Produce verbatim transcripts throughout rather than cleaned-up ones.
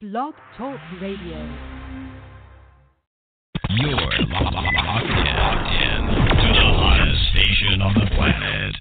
Blog Talk Radio. You're locked in, locked in to the hottest station on the planet.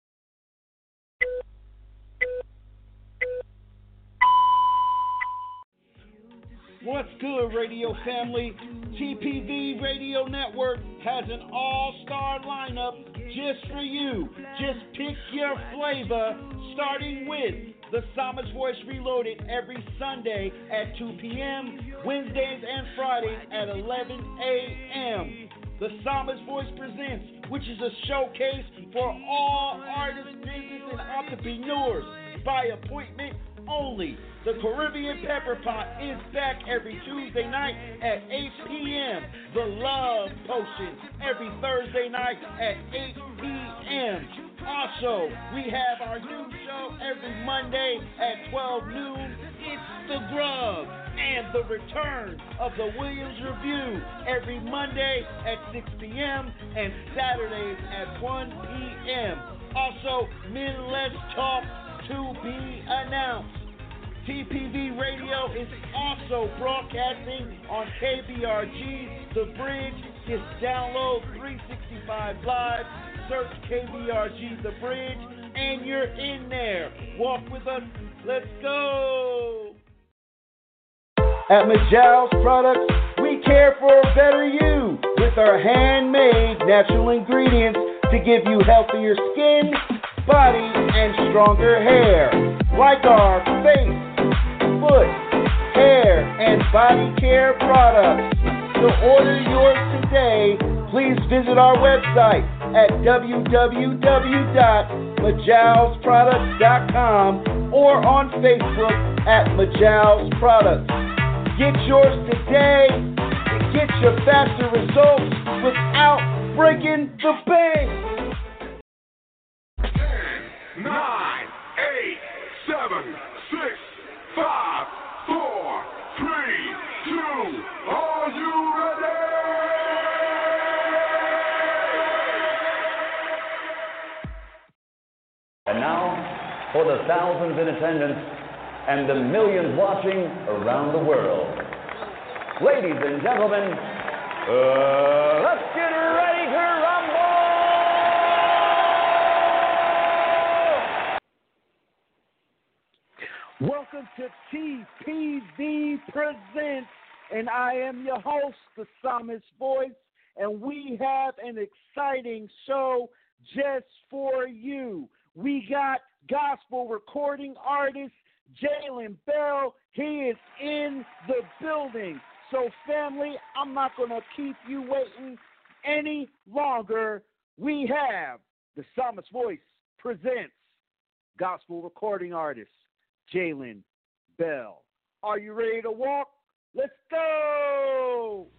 What's good, radio family? T P V Radio Network has an all-star lineup just for you. Just pick your flavor, starting with The Psalmist Voice Reloaded every Sunday at two p.m., Wednesdays and Fridays at eleven a.m. The Psalmist Voice Presents, which is a showcase for all artists, business, and entrepreneurs by appointment only. The Caribbean Pepper Pot is back every Tuesday night at eight p.m. The Love Potion every Thursday night at eight p.m. Also, we have our new show every Monday at twelve noon. It's The Grub and the return of the Williams Review every Monday at six p.m. and Saturdays at one p.m. Also, Men Let's Talk to be announced. T P V Radio is also broadcasting on K B R G, The Bridge. Just download three sixty-five Live, search K B R G, The Bridge, and you're in there. Walk with us. Let's go. At Majal's Products, we care for a better you with our handmade natural ingredients to give you healthier skin, body, and stronger hair. Like our face, foot, hair, and body care products. To order yours today, please visit our website at w w w dot majals products dot com or on Facebook at Majals Products. Get yours today and get your faster results without breaking the bank. ten, nine, eight, seven, six, five, four, three, two, are you ready? And now, for the thousands in attendance and the millions watching around the world. Ladies and gentlemen, uh, let's get ready to rumble! Welcome to T P V Presents, and I am your host, the Psalmist Voice, and we have an exciting show just for you. We got gospel recording artist Jalen Bell. He is in the building. So, family, I'm not going to keep you waiting any longer. We have the Psalmist Voice Presents gospel recording artist Jalen Bell. Are you ready to walk? Let's go!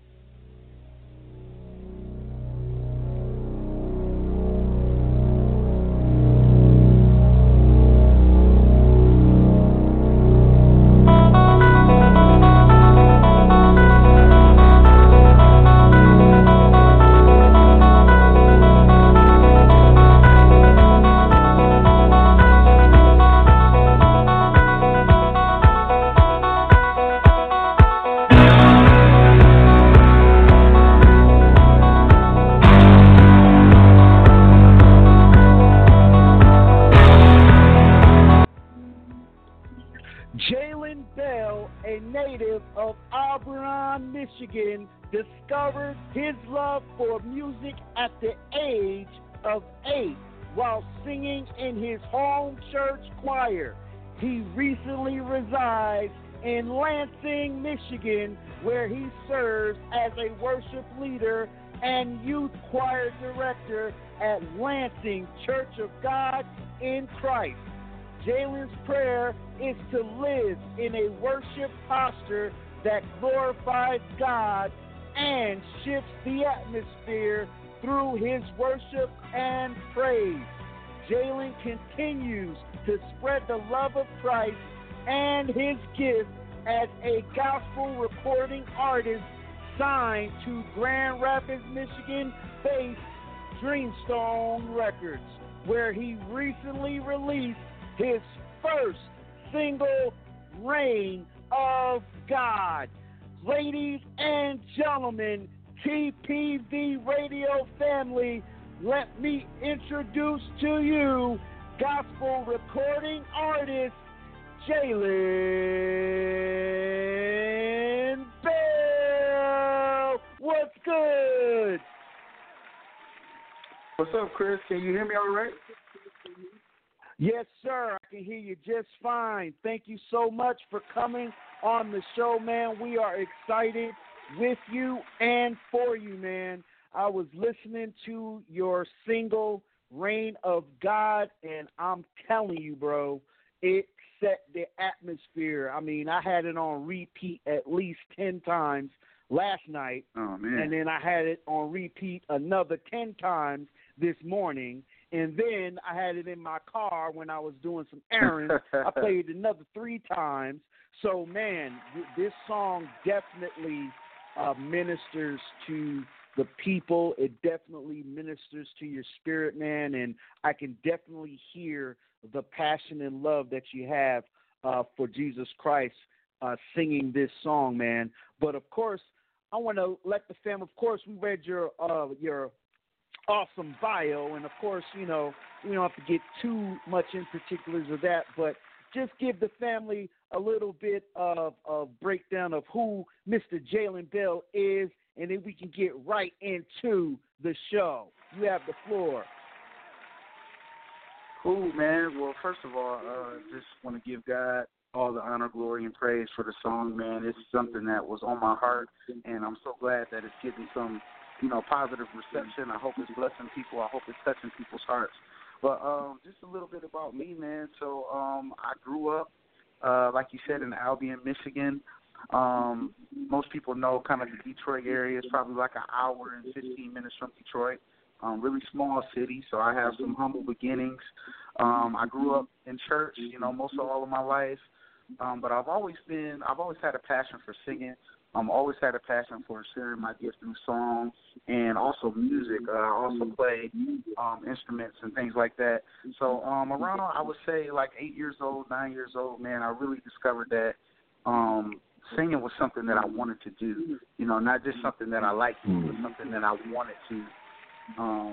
Jalen Bell, a native of Auburn, Michigan, discovered his love for music at the age of eight while singing in his home church choir. He recently resides in Lansing, Michigan, where he serves as a worship leader and youth choir director at Lansing Church of God in Christ. Jalen's prayer is to live in a worship posture that glorifies God and shifts the atmosphere through his worship and praise. Jalen continues to spread the love of Christ and his gift as a gospel recording artist signed to Grand Rapids, Michigan-based Dreamstone Records, where he recently released his first single, Rain, of God. Ladies and gentlemen, T P V Radio family, let me introduce to you gospel recording artist Jalen Bell. What's good? What's up, Chris? Can you hear me all right? Yes, sir. I can hear you just fine. Thank you so much for coming on the show, man. We are excited with you and for you, man. I was listening to your single, Reign of God, and I'm telling you, bro, it set the atmosphere. I mean, I had it on repeat at least ten times last night. Oh, man. And then I had it on repeat another ten times this morning. And then I had it in my car when I was doing some errands. I played it another three times. So, man, th- this song definitely uh, ministers to the people. It definitely ministers to your spirit, man. And I can definitely hear the passion and love that you have uh, for Jesus Christ uh, singing this song, man. But, of course, I want to let the family, of course, we read your uh, your awesome bio, and of course, you know, we don't have to get too much in particulars of that, but just give the family a little bit of a breakdown of who Mister Jalen Bell is, and then we can get right into the show. You have the floor. Cool, man. Well, first of all, uh, just want to give God all the honor, glory, and praise for the song, man. It's something that was on my heart, and I'm so glad that it's getting some, you know, positive reception. I hope it's blessing people. I hope it's touching people's hearts. But um, just a little bit about me, man. So um, I grew up, uh, like you said, in Albion, Michigan. Um, most people know kind of the Detroit area. It's probably like an hour and fifteen minutes from Detroit. Um, really small city, so I have some humble beginnings. Um, I grew up in church, you know, most of all of my life. Um, but I've always been, I've always had a passion for singing. I've um, always had a passion for sharing my gift through song and also music. Uh, I also play um, instruments and things like that. So um, around, I would say, like eight years old, nine years old, man, I really discovered that um, singing was something that I wanted to do. You know, not just something that I liked to do, but something that I wanted to um,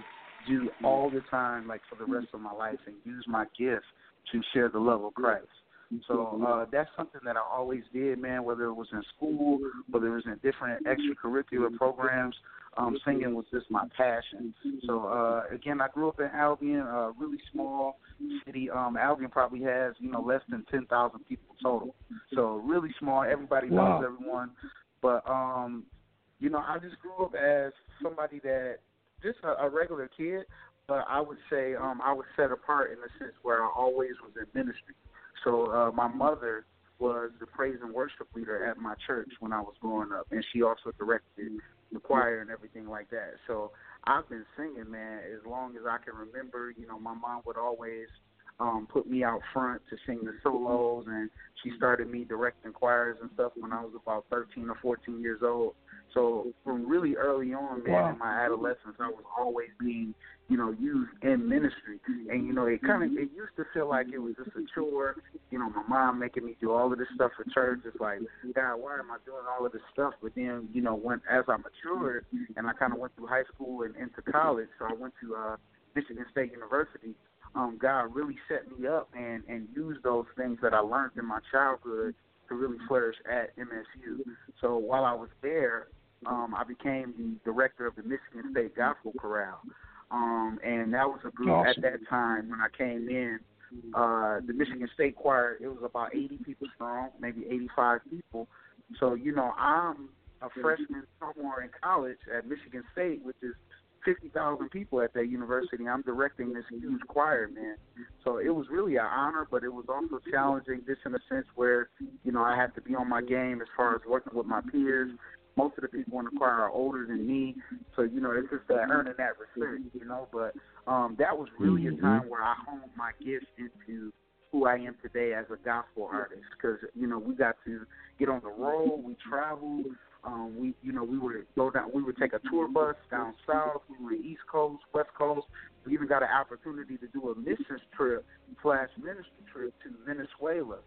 do all the time, like for the rest of my life, and use my gift to share the love of Christ. So uh, that's something that I always did, man, whether it was in school, whether it was in different extracurricular programs. Um, singing was just my passion. So, uh, again, I grew up in Albion, a really small city. Um, Albion probably has, you know, less than ten thousand people total. So really small. Everybody Wow. knows everyone. But, um, you know, I just grew up as somebody that, just a, a regular kid, but I would say um, I was set apart in the sense where I always was in ministry. So uh, my mother was the praise and worship leader at my church when I was growing up, and she also directed the choir and everything like that. So I've been singing, man, as long as I can remember. You know, my mom would always um, put me out front to sing the solos, and she started me directing choirs and stuff when I was about thirteen or fourteen years old. So from really early on, man, Wow. in my adolescence, I was always being, you know, used in ministry. And, you know, it kind of, it used to feel like it was just a chore. You know, my mom making me do all of this stuff for church. It's like, God, why am I doing all of this stuff? But then, you know, when as I matured and I kind of went through high school and into college, so I went to uh, Michigan State University, um, God really set me up and, and used those things that I learned in my childhood to really flourish at M S U. So while I was there, Um, I became the director of the Michigan State Gospel Chorale, um, and that was a group Awesome. at that time when I came in. Uh, the Michigan State Choir, it was about eighty people strong, maybe eighty-five people. So, you know, I'm a freshman sophomore in college at Michigan State, which is fifty thousand people at that university. I'm directing this huge choir, man. So it was really an honor, but it was also challenging just in a sense where, you know, I had to be on my game as far as working with my peers. Most of the people in the choir are older than me, so, you know, it's just that earning that respect, you know. But um, that was really a time where I honed my gifts into who I am today as a gospel artist because, you know, we got to get on the road, we traveled, um, we, you know, we would go down, we would take a tour bus down south, we were East Coast, West Coast. We even got an opportunity to do a missions trip slash ministry trip to Venezuela.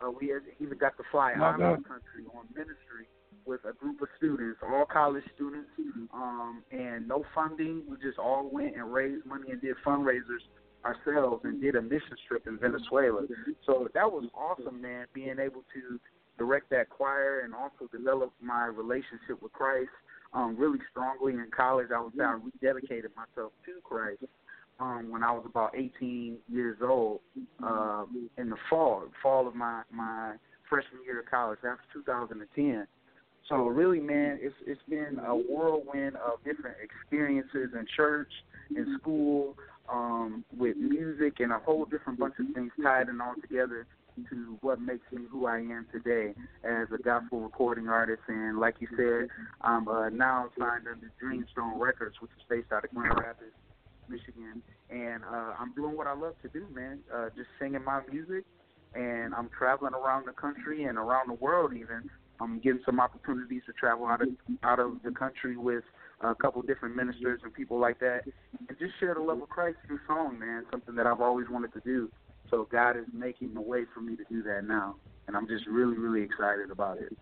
Uh, we had even got to fly My out God. of the country on ministry with a group of students, all college students, um, and no funding. We just all went and raised money and did fundraisers ourselves and did a mission trip in Venezuela. So that was awesome, man, being able to direct that choir and also develop my relationship with Christ um, really strongly in college. I was I rededicated myself to Christ um, when I was about eighteen years old uh, in the fall, fall of my, my freshman year of college. That was two thousand ten. So really, man, it's it's been a whirlwind of different experiences in church, in school, um, with music, and a whole different bunch of things tied in all together to what makes me who I am today as a gospel recording artist. And like you said, I'm uh, now signed under Dreamstone Records, which is based out of Grand Rapids, Michigan. And uh, I'm doing what I love to do, man, uh, just singing my music. And I'm traveling around the country and around the world even. I'm getting some opportunities to travel out of out of the country with a couple different ministers and people like that, and just share the love of Christ through song, man, something that I've always wanted to do. So God is making a way for me to do that now, and I'm just really, really excited about it.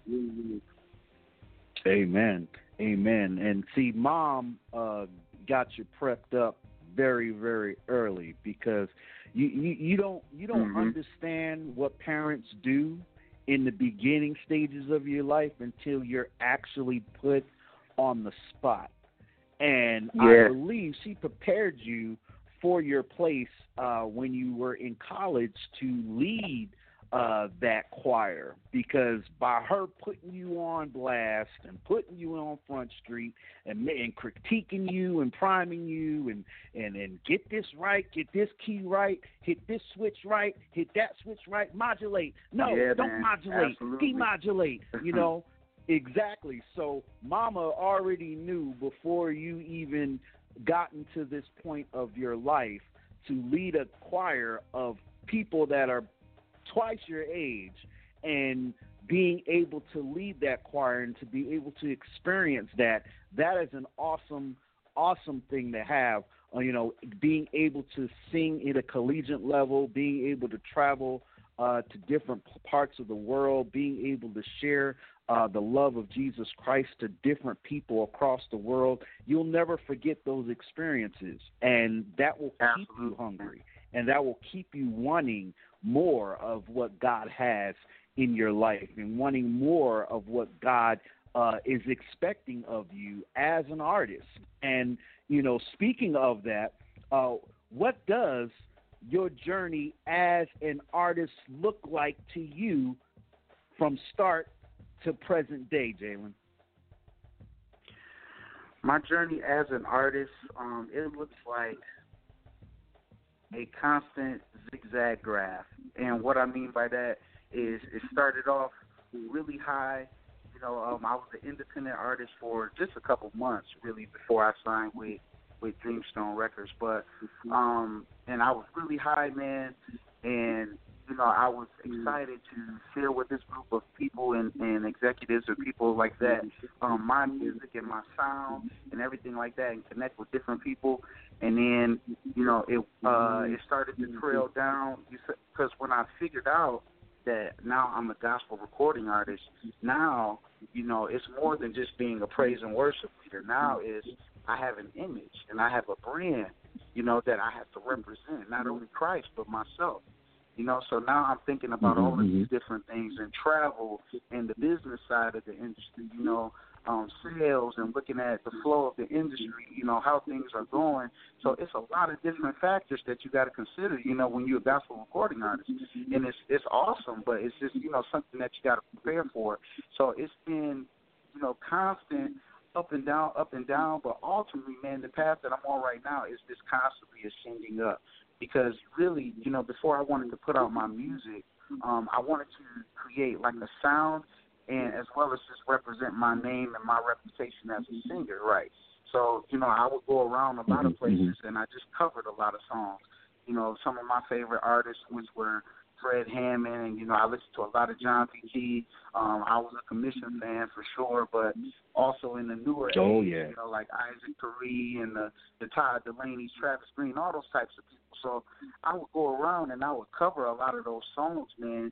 Amen. Amen. And see, Mom uh, got you prepped up very, very early because you, you, you don't you don't mm-hmm. understand what parents do in the beginning stages of your life until you're actually put on the spot. And yeah. I believe she prepared you for your place uh, when you were in college to lead uh, that choir, because by her putting you on blast and putting you on Front Street and, and critiquing you and priming you and, and, and get this right, get this key right, hit this switch right, hit that switch right, modulate. No, yeah, don't man. modulate, Absolutely. demodulate, you know. Exactly. So Mama already knew before you even got into this point of your life to lead a choir of people that are twice your age, and being able to lead that choir and to be able to experience that, that is an awesome, awesome thing to have. Uh, you know, being able to sing at a collegiate level, being able to travel uh, to different parts of the world, being able to share uh, the love of Jesus Christ to different people across the world. You'll never forget those experiences, and that will keep Absolutely. you hungry, and that will keep you wanting more of what God has in your life and wanting more of what God uh, is expecting of you as an artist. And, you know, speaking of that, uh, what does your journey as an artist look like to you from start to present day, Jalen? My journey as an artist, um, it looks like a constant zigzag graph. And what I mean by that is it started off really high. You know, um, I was an independent artist for just a couple months, really, before I signed with, with Dreamstone Records. But, um, and I was really high, man, and, you know, I was excited to share with this group of people and, and executives or people like that um, my music and my sound and everything like that, and connect with different people. And then, you know, it uh, it started to trail down, because when I figured out that now I'm a gospel recording artist, now, you know, it's more than just being a praise and worship leader. Now is I have an image and I have a brand, you know, that I have to represent, not only Christ but myself. You know, so now I'm thinking about mm-hmm. all of these different things, and travel and the business side of the industry, you know, um, sales and looking at the flow of the industry, you know, how things are going. So it's a lot of different factors that you got to consider, you know, when you're a gospel recording artist. And it's it's awesome, but it's just, you know, something that you got to prepare for. So it's been, you know, constant up and down, up and down. But ultimately, man, the path that I'm on right now is just constantly ascending up. Because really, you know, before I wanted to put out my music, um, I wanted to create like a sound, and as well as just represent my name and my reputation as a singer, right? So, you know, I would go around a lot of places, and I just covered a lot of songs. You know, some of my favorite artists, which were Fred Hammond, and, you know, I listened to a lot of John P. Key. Um, I was a Commission fan for sure, but also in the newer oh, age, yeah. you know, like Isaac Curry and the, the Todd Delaney's, Travis Green, all those types of people. So I would go around and I would cover a lot of those songs, man,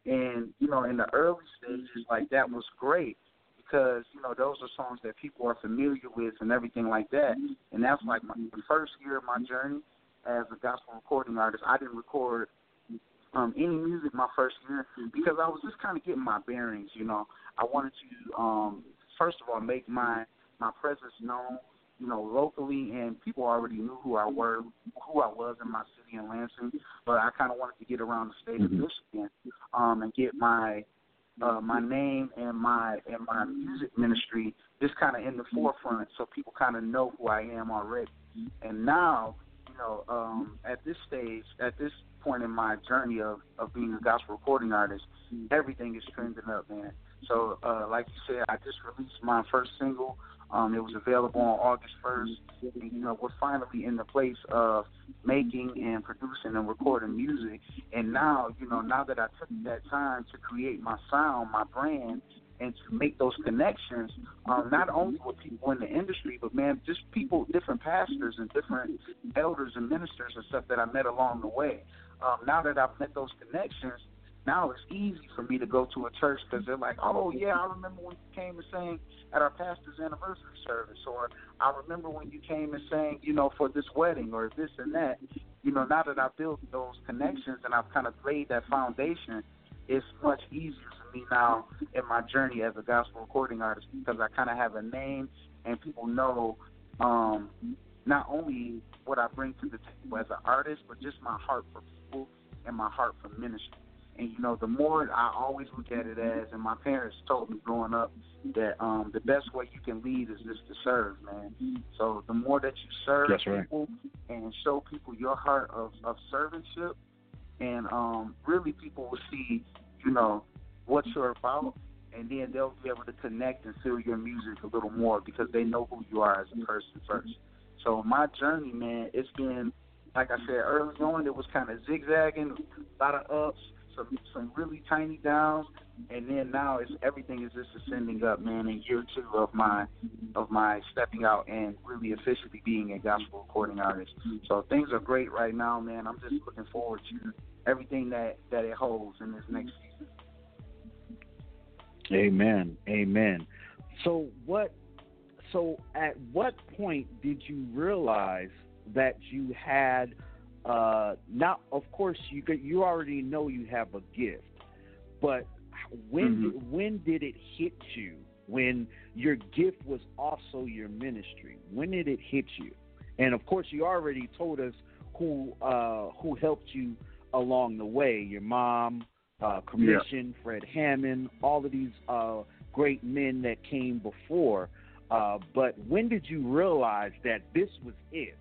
And, you know, in the early stages, like, that was great because, you know, those are songs that people are familiar with and everything like that. And that's like my, the first year of my journey as a gospel recording artist. I didn't record um, any music my first year because I was just kind of getting my bearings, you know. I wanted to, um, first of all, make my, my presence known, you know, locally, and people already knew who I were, who I was in my city in Lansing, but I kind of wanted to get around the state of Michigan um, and get my uh, my name and my and my music ministry just kind of in the forefront, so people kind of know who I am already. And now, you know, um, at this stage, at this point in my journey of, of being a gospel recording artist, everything is trending up, man. So, uh, like you said, I just released my first single. Um, it was available on August first. And, you know, we're finally in the place of making and producing and recording music. And now, you know, now that I took that time to create my sound, my brand, and to make those connections, um, not only with people in the industry, but, man, just people, different pastors and different elders and ministers and stuff that I met along the way. Um, now that I've met those connections, now it's easy for me to go to a church because they're like, oh, yeah, I remember when you came and sang at our pastor's anniversary service, or I remember when you came and sang, you know, for this wedding or this and that. You know, now that I've built those connections and I've kind of laid that foundation, it's much easier for me now in my journey as a gospel recording artist because I kind of have a name and people know um, not only what I bring to the table as an artist, but just my heart for people and my heart for ministry. And, you know, the more I always look at it as, and my parents told me growing up, that um, the best way you can lead is just to serve, man. So the more that you serve That's right. people and show people your heart of, of servantship, and um, really people will see, you know, what you're about, and then they'll be able to connect and feel your music a little more because they know who you are as a person first. So my journey, man, it's been, like I said, early on, it was kind of zigzagging, a lot of ups, some some really tiny downs, and then now it's everything is just ascending up, man. In year two of my of my stepping out and really officially being a gospel recording artist, so things are great right now, man. I'm just looking forward to everything that, that it holds in this next season. Amen, amen. So what? So at what point did you realize that you had? Uh, now, of course, you you already know you have a gift, but when Mm-hmm. did, when did it hit you? When your gift was also your ministry? When did it hit you? And of course, you already told us who uh, who helped you along the way. Your mom, uh, Commission, yeah. Fred Hammond, all of these uh, great men that came before. Uh, but when did you realize that this was it?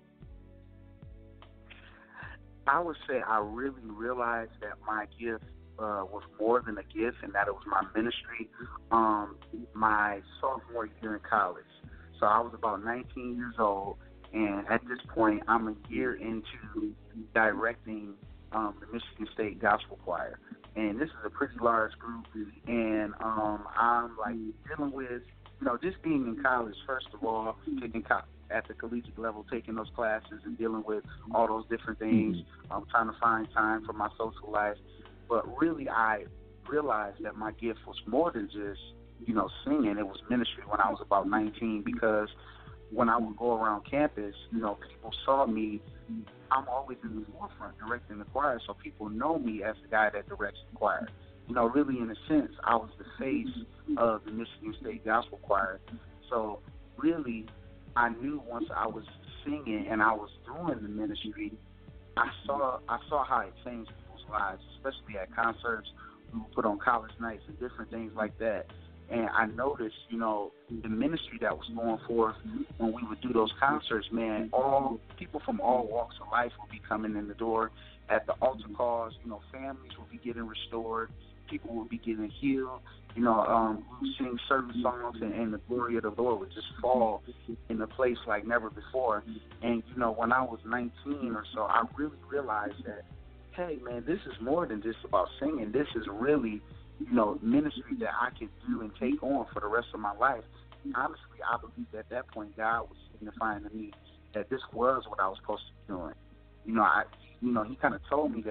I would say I really realized that my gift uh, was more than a gift and that it was my ministry um, my sophomore year in college. So I was about nineteen years old, and at this point I'm a year into directing um, the Michigan State Gospel Choir. And this is a pretty large group, and um, I'm like dealing with, you know, just being in college, first of all, taking co- at the collegiate level, taking those classes and dealing with all those different things, um, trying to find time for my social life. But really, I realized that my gift was more than just, you know, singing. It was ministry when I was about nineteen, because when I would go around campus, you know, people saw me. I'm always in the forefront directing the choir, so people know me as the guy that directs the choir. You know, really, in a sense, I was the face of the Michigan State Gospel Choir. So, really, I knew once I was singing and I was doing the ministry, I saw I saw how it changed people's lives, especially at concerts. We would put on college nights and different things like that. And I noticed, you know, the ministry that was going forth when we would do those concerts, man, all people from all walks of life would be coming in the door at the altar calls. You know, families would be getting restored. People would be getting healed. You know, um, we would sing certain songs, and, and the glory of the Lord would just fall in a place like never before. And, you know, when I was nineteen or so, I really realized that, hey, man, this is more than just about singing. This is really, you know, ministry that I can do and take on for the rest of my life. Honestly, I believe at that point God was signifying to me that this was what I was supposed to be doing. You know, I, you know, He kind of told me that,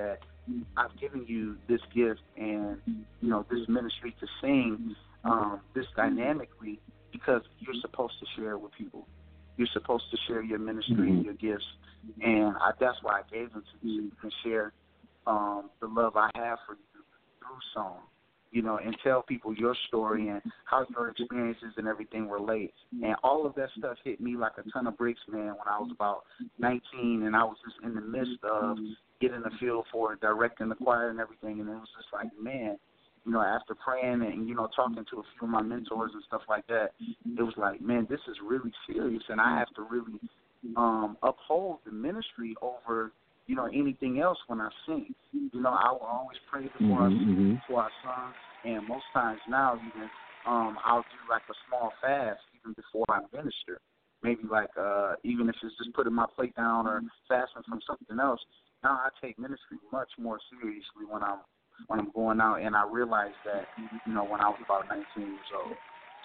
I've given you this gift and, you know, this ministry to sing um, this dynamically because you're supposed to share it with people. You're supposed to share your ministry mm-hmm. and your gifts. And I, that's why I gave them to you, so you can share um, the love I have for you through song, you know, and tell people your story and how your experiences and everything relate. And all of that stuff hit me like a ton of bricks, man, when I was about nineteen, and I was just in the midst of getting a feel for it, directing the choir and everything, and it was just like, man, you know, after praying and, you know, talking to a few of my mentors and stuff like that, it was like, man, this is really serious, and I have to really um, uphold the ministry over, you know, anything else when I sing. You know, I will always pray before mm-hmm, I sing, mm-hmm. before I sing, and most times now even um, I'll do like a small fast even before I minister. Maybe like uh, even if it's just putting my plate down or fasting from something else. Now I take ministry much more seriously when I'm when I'm going out, and I realized that, you know, when I was about nineteen years old.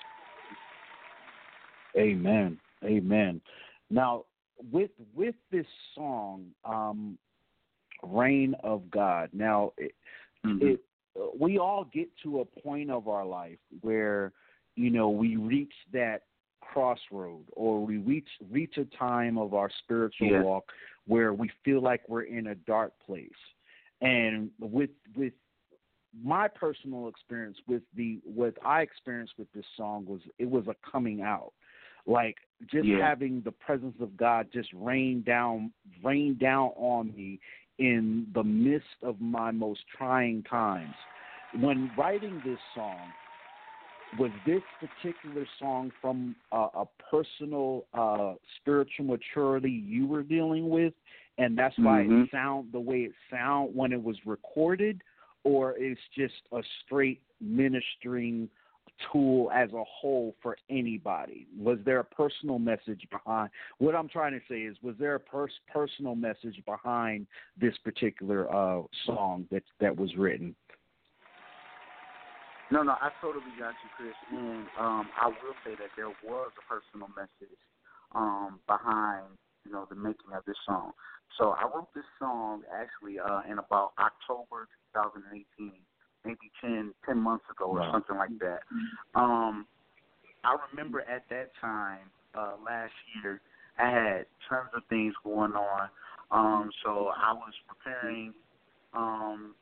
Amen. Amen. Now, with with this song, um, "Reign of God." Now, it, mm-hmm. it we all get to a point of our life where, you know, we reach that crossroad, or we reach reach a time of our spiritual yeah. walk where we feel like we're in a dark place. And with with my personal experience with the what I experienced with this song was it was a coming out. Like just yeah. having the presence of God just rain down rain down on me in the midst of my most trying times. When writing this song, was this particular song from uh, a personal uh, spiritual maturity you were dealing with, and that's why mm-hmm. it sound the way it sound when it was recorded, or it's just a straight ministering tool as a whole for anybody? Was there a personal message behind? What I'm trying to say is, was there a pers- personal message behind this particular uh, song that that was written? No, no, I totally got you, Chris. And um, I will say that there was a personal message um, behind, you know, the making of this song. So I wrote this song actually uh, in about October twenty eighteen, maybe ten, ten months ago or wow. something like that. Um, I remember at that time uh, last year, I had tons of things going on. Um, so I was preparing. Um,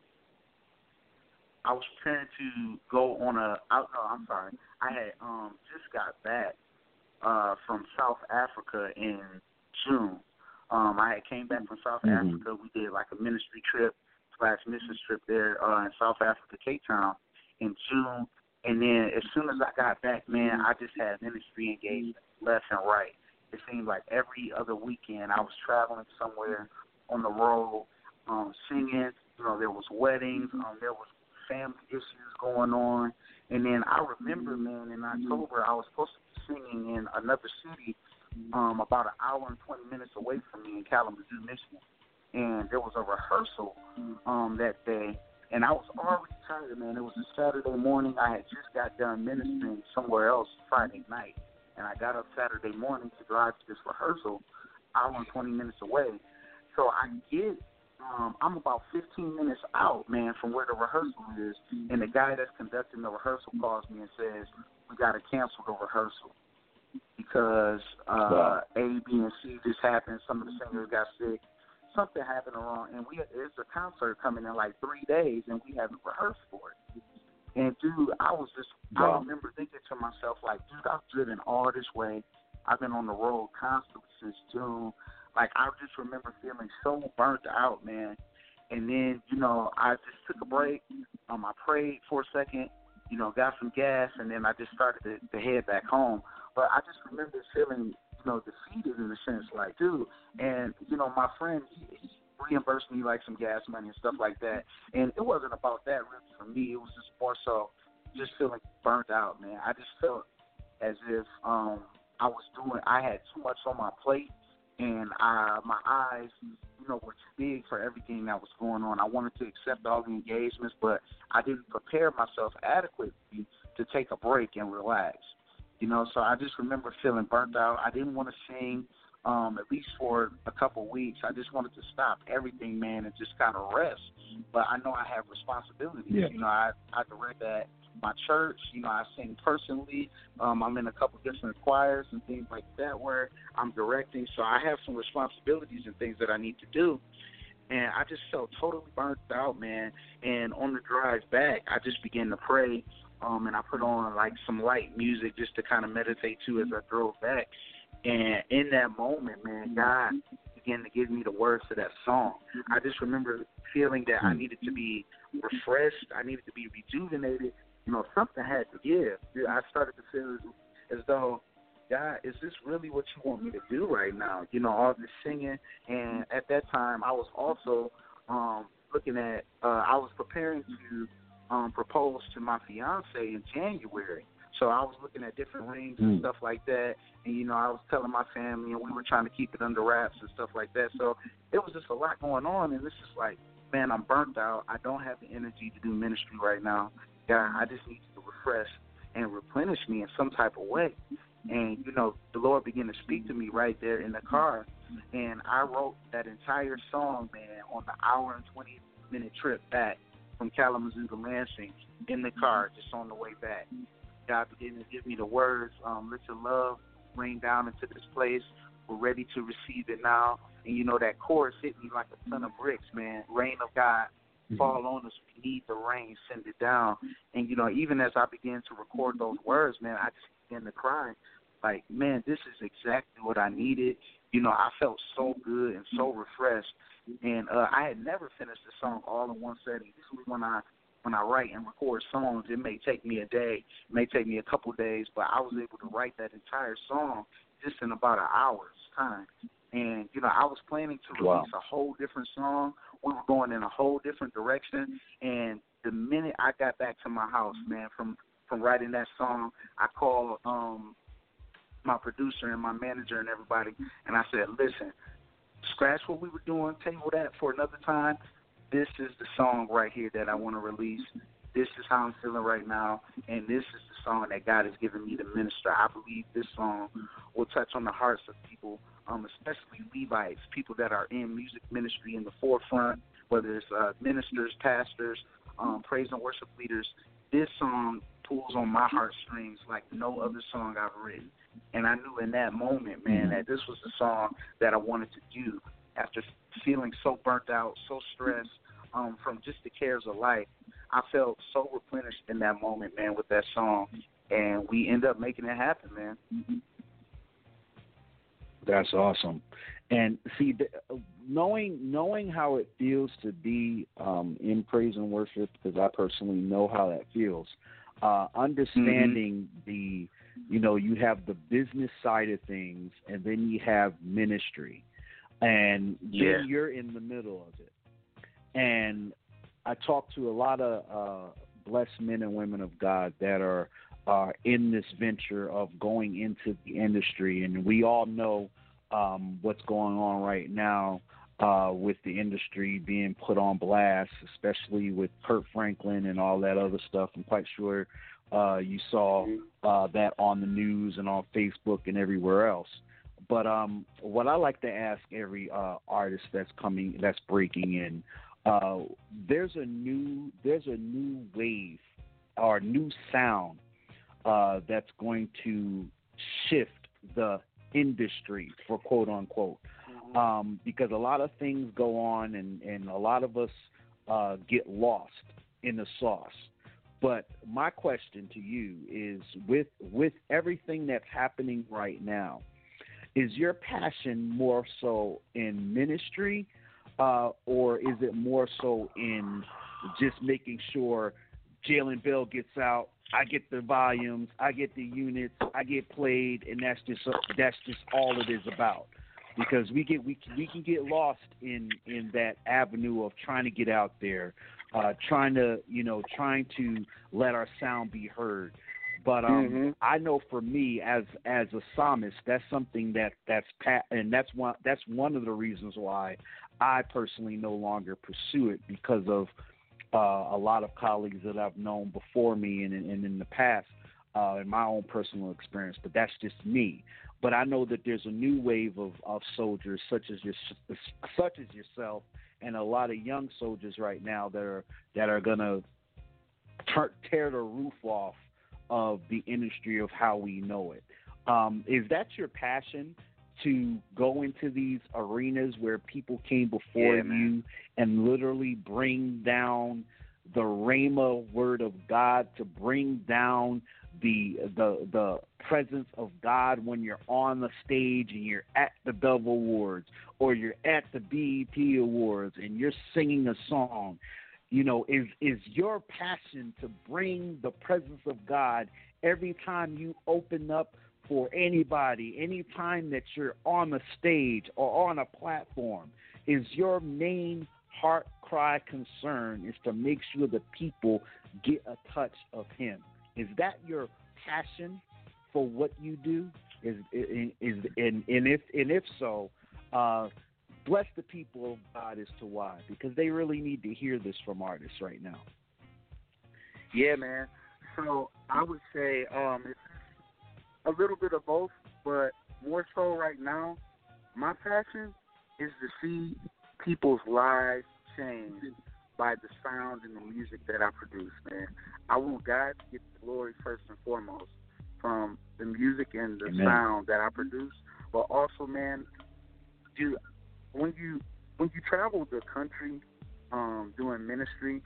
I was preparing to go on a. I, no, I'm sorry. I had um, just got back uh, from South Africa in June. Um, I had came back from South mm-hmm. Africa. We did like a ministry trip slash missions trip there uh, in South Africa, Cape Town, in June. And then as soon as I got back, man, I just had ministry engagement left and right. It seemed like every other weekend I was traveling somewhere on the road, um, singing. You know, there was weddings. Um, there was family issues going on. And then I remember, man, in October, I was supposed to be singing in another city um, about an hour and twenty minutes away from me in Kalamazoo, Michigan. And there was a rehearsal um, that day, and I was already tired, man. It was a Saturday morning. I had just got done ministering somewhere else Friday night, and I got up Saturday morning to drive to this rehearsal, hour and twenty minutes away. So I get, um, I'm about fifteen minutes out, man, from where the rehearsal is, and the guy that's conducting the rehearsal calls me and says, we got to cancel the rehearsal because uh, wow. A, B, and C just happened. Some of the singers got sick. Something happened wrong, and we there's a concert coming in like three days, and we haven't rehearsed for it. And dude, I was just, wow. I remember thinking to myself, like, dude, I've driven all this way. I've been on the road constantly since June. Like, I just remember feeling so burnt out, man. And then, you know, I just took a break. Um, I prayed for a second, you know, got some gas, and then I just started to, to head back home. But I just remember feeling, you know, defeated in a sense, like, dude. And, you know, my friend, he, he reimbursed me, like, some gas money and stuff like that. And it wasn't about that really for me. It was just more so just feeling burnt out, man. I just felt as if um, I was doing, I had too much on my plate, and I, my eyes, you know, were too big for everything that was going on. I wanted to accept all the engagements, but I didn't prepare myself adequately to take a break and relax. You know, so I just remember feeling burnt out. I didn't want to sing. um, at least for a couple of weeks. I just wanted to stop everything, man, and just kind of rest. But I know I have responsibilities. Yeah. You know, I, I direct at my church. You know, I sing personally. Um, I'm in a couple different choirs and things like that where I'm directing. So I have some responsibilities and things that I need to do. And I just felt totally burnt out, man. And on the drive back, I just began to pray. Um, and I put on, like, some light music just to kind of meditate, too, as I drove back. And in that moment, man, God began to give me the words to that song. I just remember feeling that I needed to be refreshed. I needed to be rejuvenated. You know, something had to give. I started to feel as, as though, God, is this really what you want me to do right now? You know, all this singing. And at that time, I was also um, looking at, uh, I was preparing to um, propose to my fiance in January. So I was looking at different rings and stuff like that. And, you know, I was telling my family, and we were trying to keep it under wraps and stuff like that. So it was just a lot going on. And it's just like, man, I'm burnt out. I don't have the energy to do ministry right now. God, I just need you to refresh and replenish me in some type of way. And, you know, the Lord began to speak to me right there in the car. And I wrote that entire song, man, on the hour and twenty-minute trip back from Kalamazoo to Lansing in the car, just on the way back. God began to give me the words, um, let your love rain down into this place. We're ready to receive it now. And, you know, that chorus hit me like a ton of bricks, man. Rain of God, fall on us. We need the rain, send it down. And, you know, even as I began to record those words, man, I just began to cry. Like, man, this is exactly what I needed. You know, I felt so good and so refreshed. And uh, I had never finished the song all in one setting. Usually when I when I write and record songs, it may take me a day, it may take me a couple days, but I was able to write that entire song just in about an hour's time. And, you know, I was planning to release wow. a whole different song. We were going in a whole different direction. And the minute I got back to my house, man, from, from writing that song, I called um, my producer and my manager and everybody, and I said, listen, scratch what we were doing, table that for another time. This is the song right here that I want to release. This is how I'm feeling right now, and this is the song that God has given me to minister. I believe this song will touch on the hearts of people, um, especially Levites, people that are in music ministry in the forefront, whether it's uh, ministers, pastors, um, praise and worship leaders. This song pulls on my heartstrings like no other song I've written. And I knew in that moment, man, that this was the song that I wanted to do after feeling so burnt out, so stressed um, from just the cares of life. I felt so replenished in that moment, man, with that song. And we ended up making it happen, man. That's awesome. And see, knowing knowing how it feels to be um, in praise and worship, because I personally know how that feels, uh, understanding mm-hmm. the, you know, you have the business side of things, and then you have ministry. And yeah. then you're in the middle of it. And I talk to a lot of uh, blessed men and women of God that are are in this venture of going into the industry. And we all know um, what's going on right now uh, with the industry being put on blast, especially with Kirk Franklin and all that other stuff. I'm quite sure uh, you saw uh, that on the news and on Facebook and everywhere else. But um, what I like to ask every uh, artist that's coming, that's breaking in, uh, there's a new, there's a new wave or new sound uh, that's going to shift the industry, for quote unquote, um, because a lot of things go on, and, and a lot of us uh, get lost in the sauce. But my question to you is, with with everything that's happening right now, is your passion more so in ministry, uh, or is it more so in just making sure Jalen Bell gets out, I get the volumes, I get the units, I get played, and that's just that's just all it is about? Because we get we can, we can get lost in, in that avenue of trying to get out there, uh, trying to you know trying to let our sound be heard. But um, mm-hmm. I know for me, as as a psalmist, that's something that that's pat, and that's one that's one of the reasons why I personally no longer pursue it, because of uh, a lot of colleagues that I've known before me and, and in the past uh, in my own personal experience, but that's just me. But I know that there's a new wave of, of soldiers such as your, such as yourself, and a lot of young soldiers right now that are that are gonna ter- tear the roof off of the industry of how we know it. Um, is that your passion, to go into these arenas where people came before yeah, you and literally bring down the Rhema word of God, to bring down the the the presence of God when you're on the stage and you're at the Dove Awards or you're at the B E T Awards and you're singing a song? You know, is is your passion to bring the presence of God every time you open up for anybody, any time that you're on the stage or on a platform? Is your main heart cry concern is to make sure the people get a touch of Him? Is that your passion for what you do? Is is, is and, and if and if so, uh, bless the people of God as to why, because they really need to hear this from artists right now. Yeah, man. So I would say um, it's a little bit of both, but more so right now, my passion is to see people's lives change by the sound and the music that I produce, man. I want God to get the glory first and foremost from the music and the Amen. sound that I produce, but also, man, you when you when you travel the country um, doing ministry,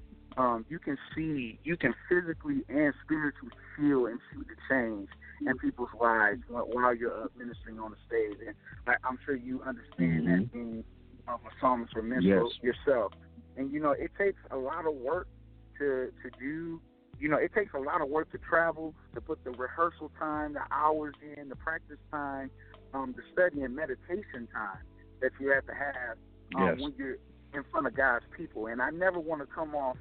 um, you can see, you can physically and spiritually feel and see the change in people's lives while, while you're uh, ministering on the stage. And like, I'm sure you understand mm-hmm. that being um, a psalmist or minstrel yes. yourself. And, you know, it takes a lot of work to to do, you know, it takes a lot of work to travel, to put the rehearsal time, the hours in, the practice time, um, the study and meditation time that you have to have um, yes. when you're in front of God's people. And I never want to come off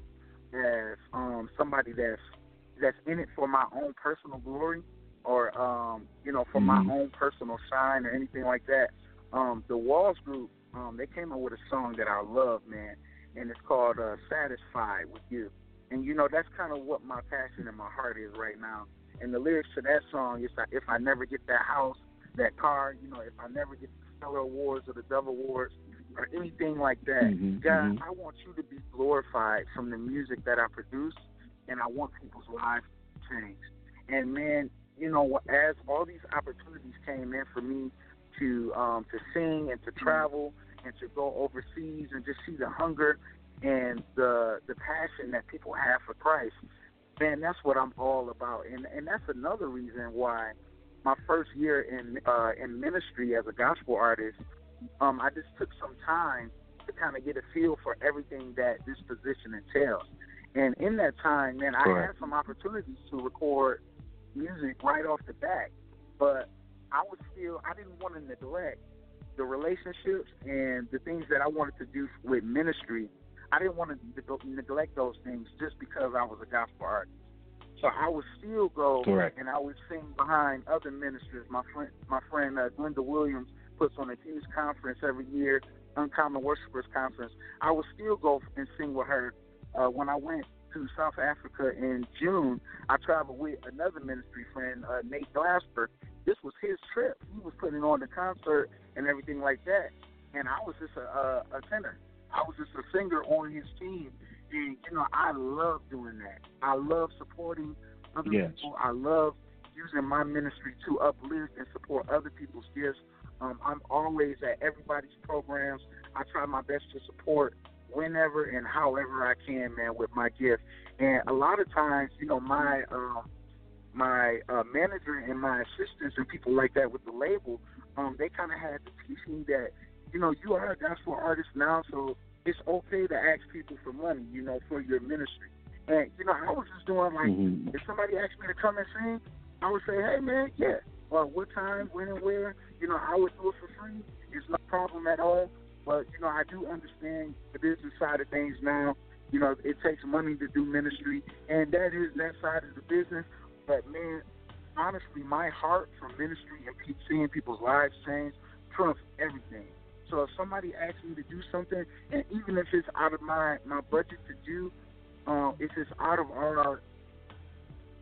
as um, somebody that's that's in it for my own personal glory or, um, you know, for mm-hmm. my own personal shine or anything like that. Um, the Walls Group, um, they came up with a song that I love, man, and it's called uh, Satisfied With You. And, you know, that's kind of what my passion and my heart is right now. And the lyrics to that song is like, if I never get that house, that car, you know, if I never get the Stellar Awards or the Dove Awards or anything like that, mm-hmm. God, mm-hmm. I want you to be glorified from the music that I produce, and I want people's lives to change. And, man, you know, as all these opportunities came in for me to um, to sing and to travel and to go overseas and just see the hunger and the the passion that people have for Christ, man, that's what I'm all about. And and that's another reason why my first year in uh, in ministry as a gospel artist, um, I just took some time to kind of get a feel for everything that this position entails. And in that time, man, I Correct. had some opportunities to record music right off the bat, but I was still, I didn't want to neglect the relationships and the things that I wanted to do with ministry. I didn't want to neglect those things just because I was a gospel artist. So I would still go Correct. and I would sing behind other ministers. My friend, my friend uh, Glenda Williams puts on a huge conference every year, Uncommon Worshipers Conference. I would still go and sing with her. Uh, when I went to South Africa in June, I traveled with another ministry friend, uh, Nate Glasper. This was his trip. He was putting on the concert and everything like that, and I was just a, a, a tenor. I was just a singer on his team, and, you know, I love doing that. I love supporting other yes. people. I love using my ministry to uplift and support other people's gifts. Um, I'm always at everybody's programs. I try my best to support whenever and however I can, man, with my gift. And a lot of times, you know, my um, my uh, manager and my assistants and people like that with the label, um, they kind of had to teach me that, you know, you are a gospel artist now, so it's okay to ask people for money, you know, for your ministry. And, you know, I was just doing like, mm-hmm. if somebody asked me to come and sing, I would say, hey, man, yeah. Well, what time, when and where, you know, I would do it for free. It's no problem at all. But, you know, I do understand the business side of things now. You know, it takes money to do ministry, and that is that side of the business. But, man, honestly, my heart for ministry and seeing people's lives change trumps everything. So if somebody asks me to do something, and even if it's out of my, my budget to do, um, if it's out of our,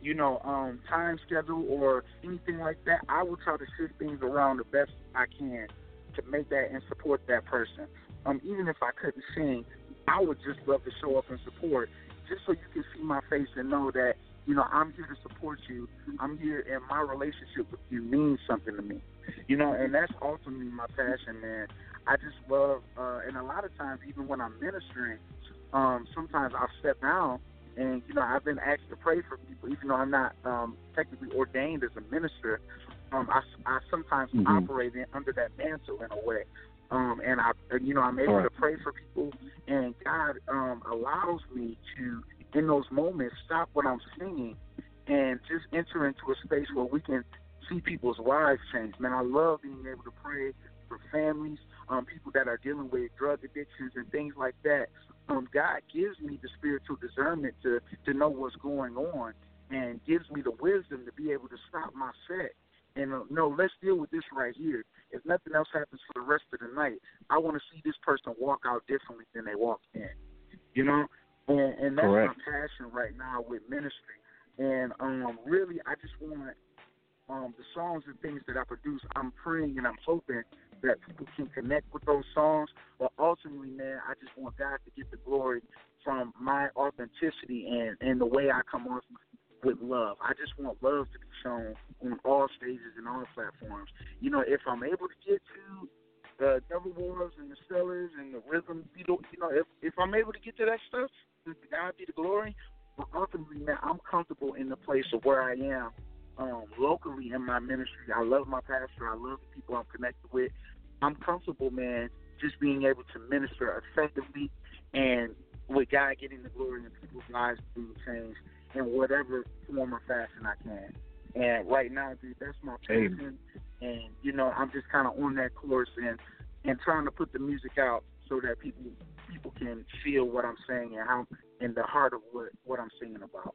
you know, um, time schedule or anything like that, I will try to shift things around the best I can to make that and support that person. Um, even if I couldn't sing, I would just love to show up and support, just so you can see my face and know that, you know, I'm here to support you. I'm here, and my relationship with you means something to me. You know, and that's ultimately my passion, man. I just love, uh, and a lot of times, even when I'm ministering, um, sometimes I'll step down, and, you know, I've been asked to pray for people, even though I'm not um, technically ordained as a minister. Um, I, I sometimes mm-hmm. operate in, under that mantle in a way. Um, and, I, you know, I'm able right. to pray for people, and God um, allows me to, in those moments, stop what I'm singing and just enter into a space where we can see people's lives change. Man, I love being able to pray for families, um, people that are dealing with drug addictions and things like that. Um, God gives me the spiritual discernment to, to know what's going on, and gives me the wisdom to be able to stop my set and uh, no, let's deal with this right here. If nothing else happens for the rest of the night, I want to see this person walk out differently than they walked in. You know, and, and that's Correct. my passion right now with ministry. And um, really, I just want um, the songs and things that I produce. I'm praying and I'm hoping that people can connect with those songs. But ultimately, man, I just want God to get the glory from my authenticity and, and the way I come off with love. I just want love to be shown on all stages and all platforms. You know, if I'm able to get to the Devil Wars and the Stellars and the Rhythm, you know, you know, if if I'm able to get to that stuff, to God be the glory. But ultimately, man, I'm comfortable in the place of where I am um, locally in my ministry. I love my pastor. I love the people I'm connected with. I'm comfortable, man, just being able to minister effectively and with God getting the glory and people's lives being changed in whatever form or fashion I can. And right now, dude, that's my passion. And, you know, I'm just kind of on that course and, and trying to put the music out so that people people can feel what I'm saying and how in the heart of what, what I'm singing about.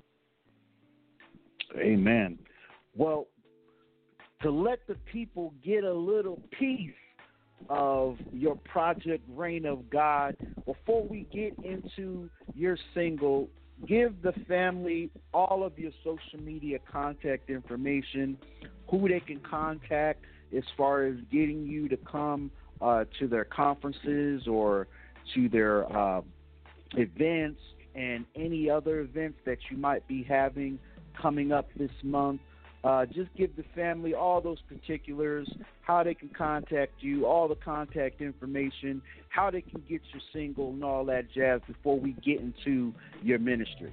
Amen. Well, to let the people get a little piece of your project Reign of God, before we get into your single, give the family all of your social media contact information, who they can contact as far as getting you to come uh, to their conferences or to their uh, events and any other events that you might be having coming up this month. Uh, just give the family all those particulars, how they can contact you, all the contact information, how they can get your single and all that jazz before we get into your ministry.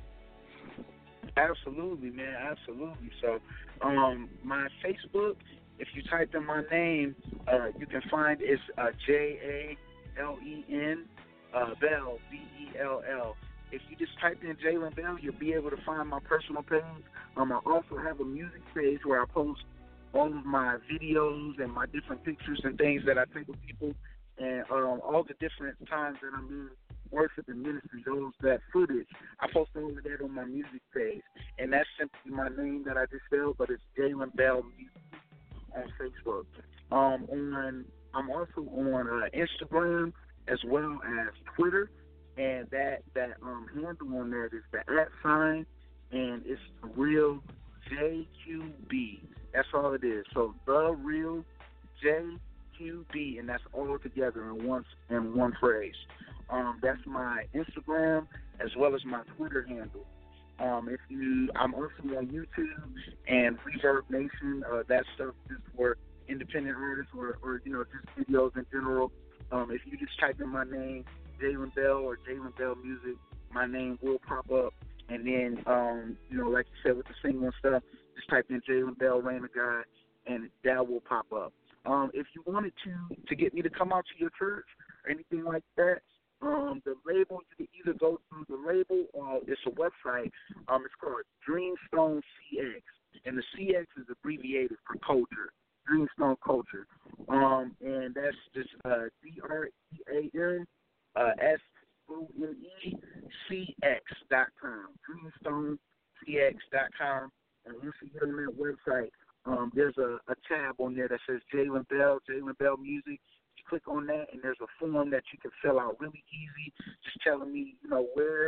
Absolutely, man, absolutely. So um, my Facebook, if you type in my name, uh, you can find it's uh, J A L E N, uh, Bell, B E L L. If you just type in Jalen Bell, you'll be able to find my personal page. Um, I also have a music page where I post all of my videos and my different pictures and things that I take with people, and um, all the different times that I'm in worship and ministry, those that footage. I post all of that on my music page, and that's simply my name that I just spelled, but it's Jalen Bell Music on Facebook. Um, on I'm also on uh, Instagram as well as Twitter. And that, that um, handle on there is the at sign, and it's the real J Q B. That's all it is. So the real J Q B, and that's all together in one in one phrase. Um, that's my Instagram as well as my Twitter handle. Um, if you, I'm also on YouTube and Reverb Nation. Uh, that stuff is for independent artists or, or you know just videos in general. Um, if you just type in my name, Jalen Bell or Jalen Bell Music, my name will pop up. And then, um, you know, like you said with the single and stuff, just type in Jalen Bell, Reign of God, and that will pop up. Um, if you wanted to to get me to come out to your church or anything like that, um, the label, you can either go through the label or it's a website. Um, it's called Dreamstone C X, and the C X is abbreviated for culture, Dreamstone Culture. Um, and that's just uh, D R E A N Uh, S O N E C X dot com, Dreamstone C X dot com. And once you get on that website, um, there's a, a tab on there that says Jalen Bell, Jalen Bell Music. You click on that, and there's a form that you can fill out really easy, just telling me, you know, where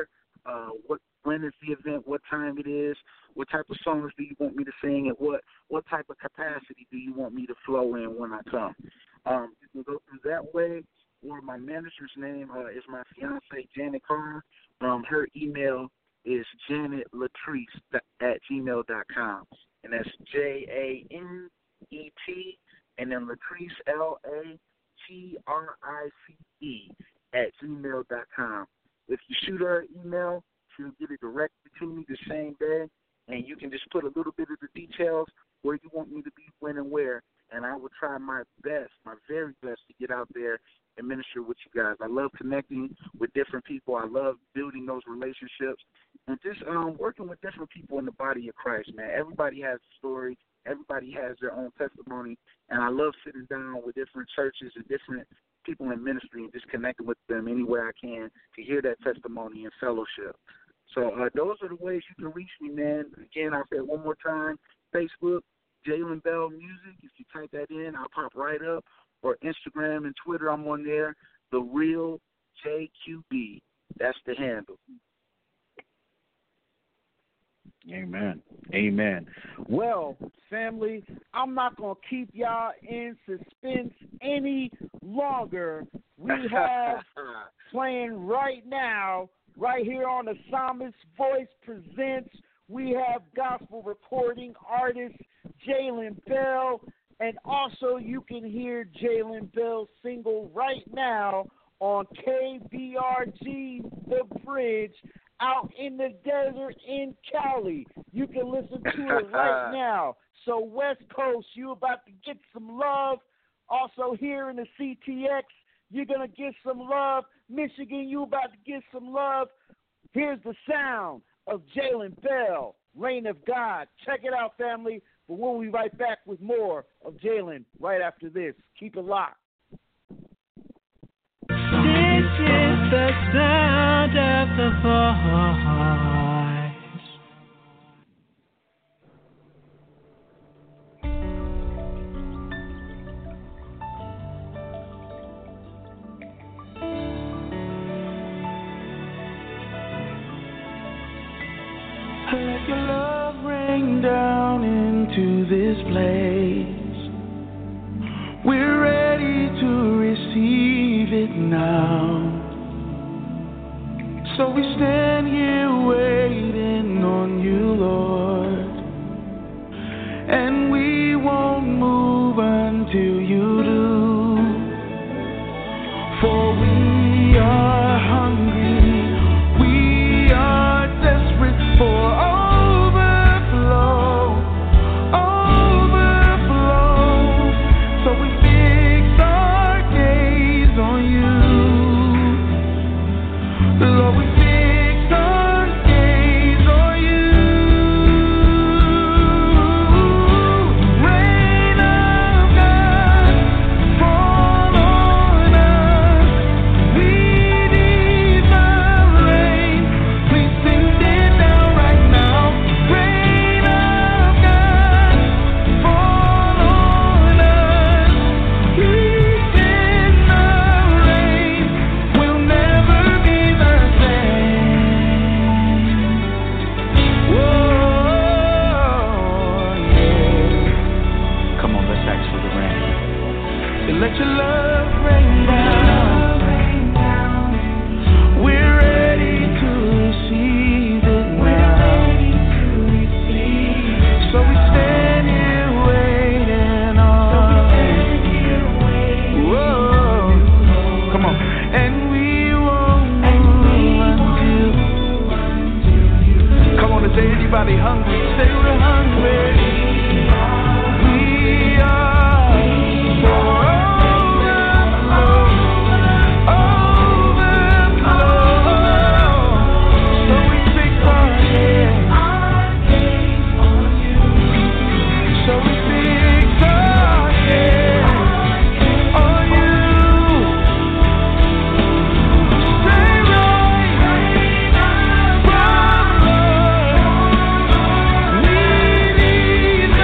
uh, what when is the event, what time it is, what type of songs do you want me to sing, and what, what type of capacity do you want me to flow in when I come. Um, you can go through that way, or my manager's name uh, is my fiance, Janet Carr. Um, her email is janet latrice at gmail dot com, and that's J A N E T, and then Latrice, L A T R I C E, at gmail dot com. If you shoot her an email, she'll get it directly to me the same day, and you can just put a little bit of the details where you want me to be, when and where, and I will try my best, my very best, to get out there and minister with you guys. I love connecting with different people. I love building those relationships and just um, working with different people in the body of Christ, man. Everybody has a story. Everybody has their own testimony, and I love sitting down with different churches and different people in ministry and just connecting with them any way I can to hear that testimony and fellowship. So uh, those are the ways you can reach me, man. Again, I'll say it one more time, Facebook, Jalen Bell Music. If you type that in, I'll pop right up. Or Instagram and Twitter, I'm on there, The Real J Q B. That's the handle. Amen. Amen. Well, family, I'm not going to keep y'all in suspense any longer. We have playing right now, right here on the Psalmist Voice Presents, we have gospel recording artist Jalen Bell, and also you can hear Jalen Bell's single right now on K B R G The Bridge, out in the desert in Cali. You can listen to it right now. So West Coast, you about to get some love. Also here in the C T X, you're going to get some love. Michigan, you about to get some love. Here's the sound of Jalen Bell, Reign of God. Check it out, family. But we'll be right back with more of Jalen right after this. Keep it locked. This is the sound of the voice. Let your love rain down into this place. We're ready to receive it now. So we stand here waiting on you, Lord. And we won't move until you do. For we are hungry. We are desperate for overflow. Overflow. So we fix our gaze on you. Lord, we fix our gaze on you. Rain of God, fall on us. We need the rain. Please send it down right now. Rain of God, fall on us. Please send the rain. We'll never be the same. Whoa, yeah. Come on, let's ask for the rain. And let your love rain down. We're ready to receive it now. So we stand here waiting on. Whoa, come on. And we won't move until. Come on, is there anybody hungry? Say we're hungry. We are for overflow, overflow. So we fix our gaze. So we fix our gaze on you. Say right, from Lord. We need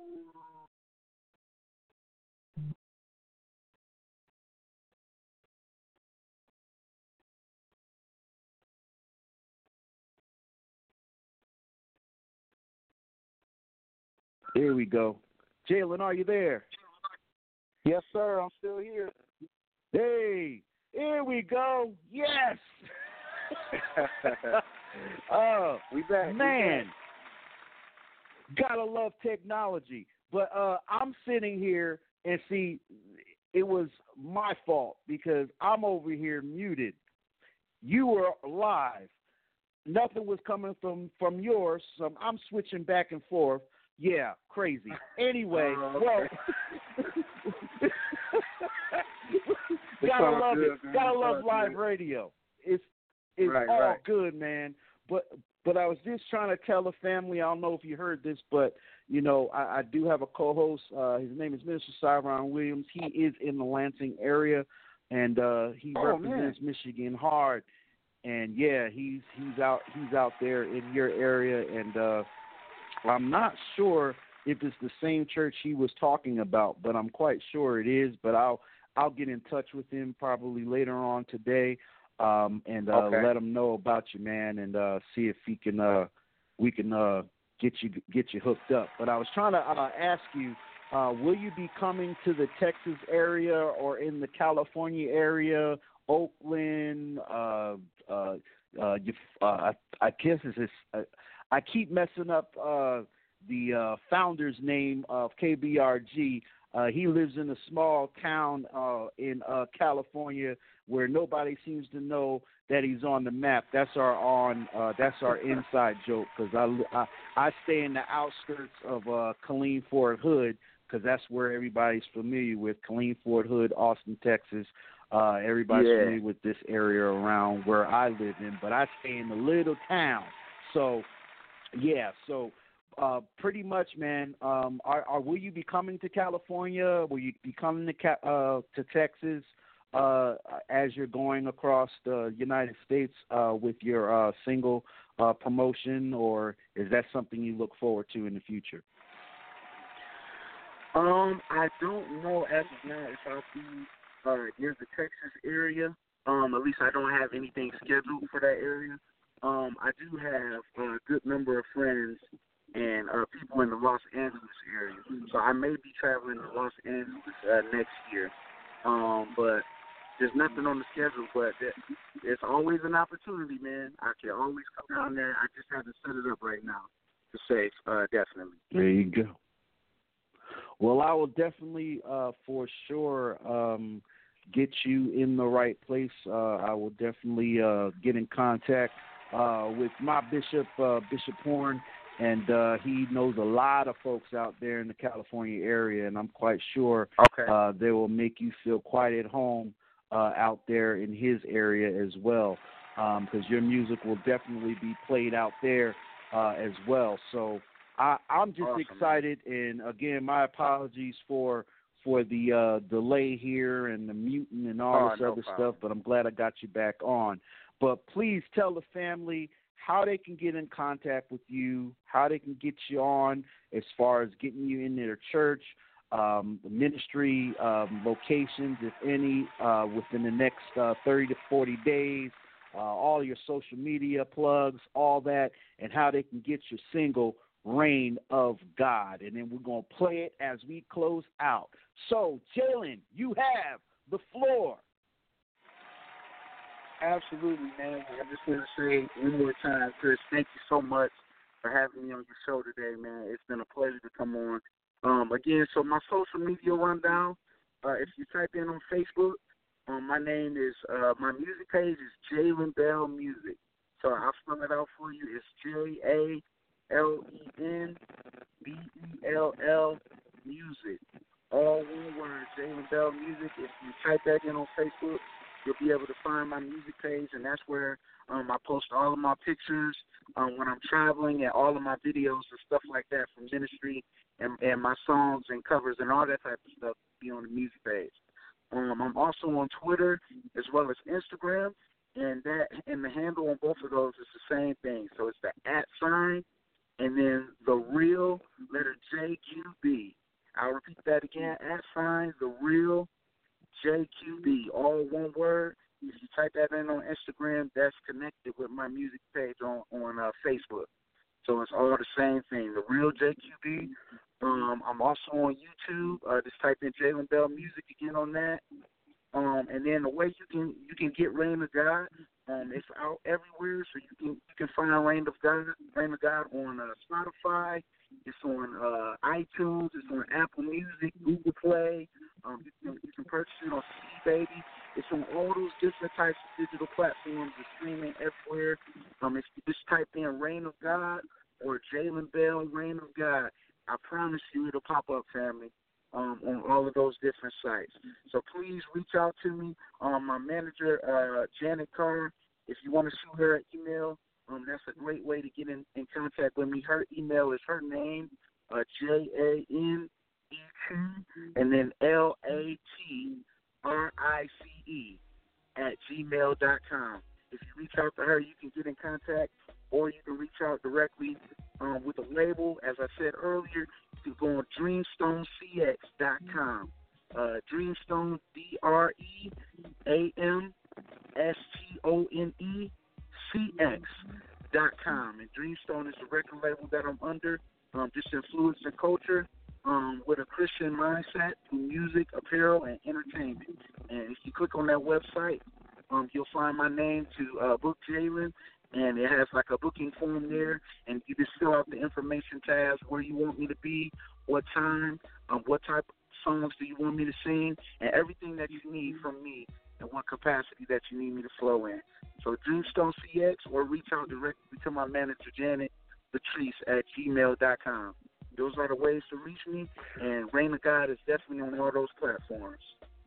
Here we go. Jalen, are you there? Yes, sir. I'm still here. Hey, here we go. Yes. Oh, we back. Man. We back. Gotta love technology. But uh, I'm sitting here and see, it was my fault because I'm over here muted. You were live. Nothing was coming from, from yours, so I'm switching back and forth. Yeah, crazy. Anyway, uh, well, gotta love good, it. man. Gotta love good. live radio. It's it's right, all right. good, man. But but I was just trying to tell the family. I don't know if you heard this, but you know I, I do have a co-host. Uh, his name is Minister Cyron Williams. He is in the Lansing area, and uh, he oh, represents man. Michigan hard. And yeah, he's he's out he's out there in your area, and uh, I'm not sure if it's the same church he was talking about, but I'm quite sure it is. But I'll I'll get in touch with him probably later on today, um, and uh, okay. let him know about you, man, and uh, see if he can uh, we can uh, get you get you hooked up. But I was trying to uh, ask you, uh, will you be coming to the Texas area or in the California area, Oakland? Uh, uh, uh, you, uh, I, I guess it's this. Uh, I keep messing up uh, the uh, founder's name of K B R G. Uh, he lives in a small town uh, in uh, California where nobody seems to know that he's on the map. That's our on. Uh, that's our inside joke because I, I I stay in the outskirts of uh, Killeen Fort Hood because that's where everybody's familiar with Killeen Fort Hood, Austin, Texas. Uh, everybody's yeah. familiar with this area around where I live in, but I stay in a little town. So. Yeah, so uh, pretty much, man. Um, are, are will you be coming to California? Will you be coming to Ca- uh, to Texas uh, as you're going across the United States uh, with your uh, single uh, promotion, or is that something you look forward to in the future? Um, I don't know as of now if I'll be uh, near the Texas area. Um, at least I don't have anything scheduled for that area. Um, I do have a good number of friends and uh, people in the Los Angeles area, so I may be traveling to Los Angeles uh, next year. Um, but there's nothing on the schedule, but it's always an opportunity, man. I can always come down there. I just haven't set it up right now to say uh, definitely. There you go. Well, I will definitely, uh, for sure, um, get you in the right place. Uh, I will definitely uh, get in contact Uh, with my bishop, uh, Bishop Horn, and uh, he knows a lot of folks out there in the California area, and I'm quite sure okay. uh, they will make you feel quite at home uh, out there in his area as well, because um, your music will definitely be played out there uh, as well. So I, I'm just awesome, excited, and again, my apologies for for the uh, delay here and the muting and all oh, this no other problem. stuff, but I'm glad I got you back on. But please tell the family how they can get in contact with you, how they can get you on as far as getting you in their church, um, the ministry um, locations, if any, uh, within the next uh, thirty to forty days, uh, all your social media plugs, all that, and how they can get your single, Reign of God. And then we're going to play it as we close out. So, Jalen, you have the floor. Absolutely, man. I just want to say one more time, Chris, thank you so much for having me on your show today, man. It's been a pleasure to come on. Um, again, so my social media rundown, uh, if you type in on Facebook, um, my name is, uh, my music page is Jalen Bell Music. So I'll spell it out for you. It's J A L E N B E L L Music. All one word, Jalen Bell Music. If you type that in on Facebook, you'll be able to find my music page, and that's where um, I post all of my pictures um, when I'm traveling and all of my videos and stuff like that from ministry and, and my songs and covers and all that type of stuff be on the music page. Um, I'm also on Twitter as well as Instagram, and that and the handle on both of those is the same thing. So it's the at sign and then the real letter J Q B. I'll repeat that again, at sign, the real J Q B, all one word. If you type that in on Instagram, that's connected with my music page on, on uh, Facebook. So it's all the same thing, the real J Q B. Um, I'm also on YouTube. Uh, just type in Jalen Bell Music again on that. Um, and then the way you can you can get Rain of God, um, it's out everywhere. So you can you can find Rain of God, Rain of God on uh, Spotify. It's on uh, iTunes. It's on Apple Music, Google Play. Um, you can you can purchase it on C D Baby. It's on all those different types of digital platforms. It's streaming everywhere. Um, if you just type in Rain of God or Jalen Bell Rain of God, I promise you it'll pop up, family. Um, on all of those different sites. So please reach out to me. Um, my manager, uh, Janet Carr, if you want to shoot her an email, um, that's a great way to get in, in contact with me. Her email is her name, uh, J A N E T, and then L A T R I C E at gmail dot com. If you reach out to her, you can get in contact, or you can reach out directly um, with a label. As I said earlier, you can go on dreamstone c x dot com. Uh, Dreamstone, D R E A M S T O N E C X dot com. And Dreamstone is the record label that I'm under, um, just influence and culture um, with a Christian mindset through music, apparel, and entertainment. And if you click on that website, Um, you'll find my name to uh, book Jalen, and it has like a booking form there, and you just fill out the information tabs where you want me to be, what time, um, what type of songs do you want me to sing, and everything that you need from me and what capacity that you need me to flow in. So Dreamstone C X, or reach out directly to my manager, Janet Patrice, at gmail dot com. Those are the ways to reach me, and Rain of God is definitely on all those platforms.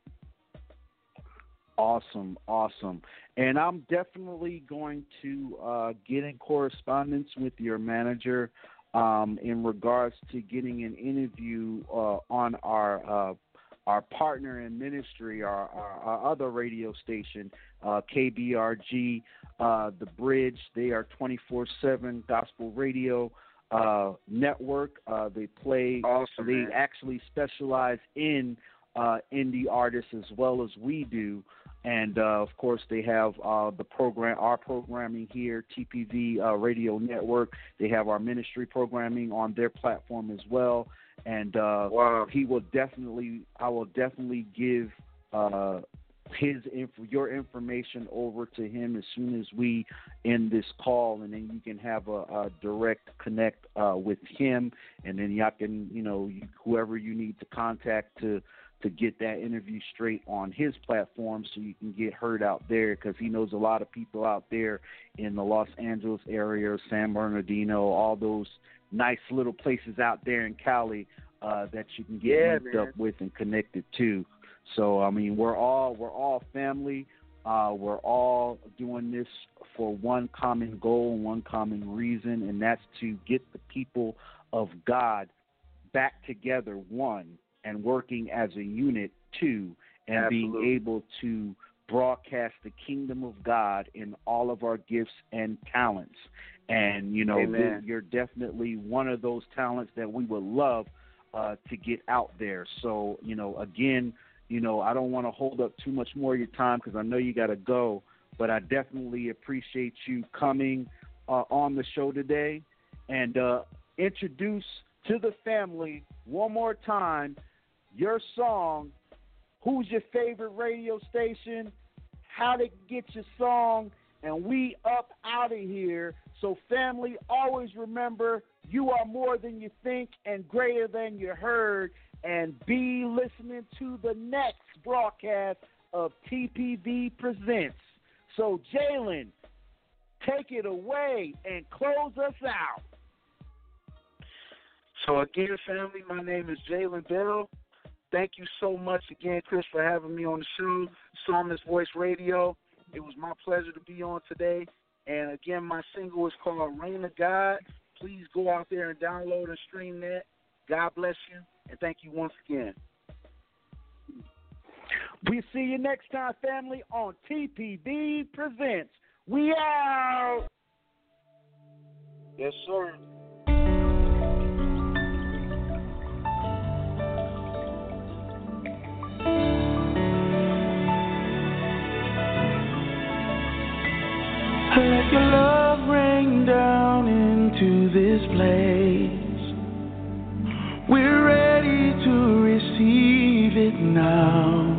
Awesome, awesome. And I'm definitely going to uh, get in correspondence with your manager um, in regards to getting an interview uh, on our uh, our partner in ministry, our, our, our other radio station, uh, K B R G, uh, The Bridge. They are twenty-four seven gospel radio uh, network. Uh, they play, awesome, they man. actually specialize in uh, indie artists as well as we do. And, uh, of course, they have uh, the program, our programming here, T P V uh, Radio Network. They have our ministry programming on their platform as well. And uh, wow. he will definitely, I will definitely give uh, his inf- your information over to him as soon as we end this call, and then you can have a, a direct connect uh, with him, and then y'all can, you know, you, whoever you need to contact to. to get that interview straight on his platform so you can get heard out there, because he knows a lot of people out there in the Los Angeles area, San Bernardino, all those nice little places out there in Cali uh, that you can get yeah, linked man. up with and connected to. So, I mean, we're all we're all family. Uh, we're all doing this for one common goal and one common reason, and that's to get the people of God back together, one, and working as a unit, two, and Absolutely. being able to broadcast the kingdom of God in all of our gifts and talents. And, you know, Amen. you're definitely one of those talents that we would love uh, to get out there. So, you know, again, you know, I don't want to hold up too much more of your time because I know you got to go, but I definitely appreciate you coming uh, on the show today, and uh, introduce to the family one more time your song, who's your favorite radio station, how to get your song, and we up out of here. So family, always remember, you are more than you think and greater than you heard, and be listening to the next broadcast of T P V Presents. So Jalen, take it away and close us out. So again, family, my name is Jalen Bell. Thank you so much again, Chris, for having me on the show, Psalmist Voice Radio. It was my pleasure to be on today. And again, my single is called Rain of God. Please go out there and download and stream that. God bless you, and thank you once again. We'll see you next time, family, on T P V Presents. We out. Yes, sir. Let your love rain down into this place. We're ready to receive it now.